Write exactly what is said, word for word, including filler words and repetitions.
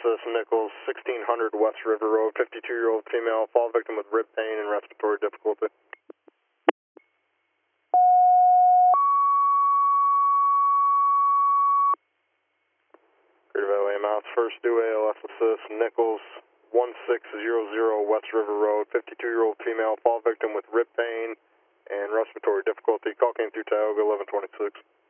Assist Nichols, sixteen hundred West River Road, fifty-two-year-old female, fall victim with rib pain and respiratory difficulty. Greater Valley Mounts, first due A L S Assist Nichols, one six zero zero West River Road, fifty-two-year-old female, fall victim with rib pain and respiratory difficulty. Call came through Tioga eleven twenty-six.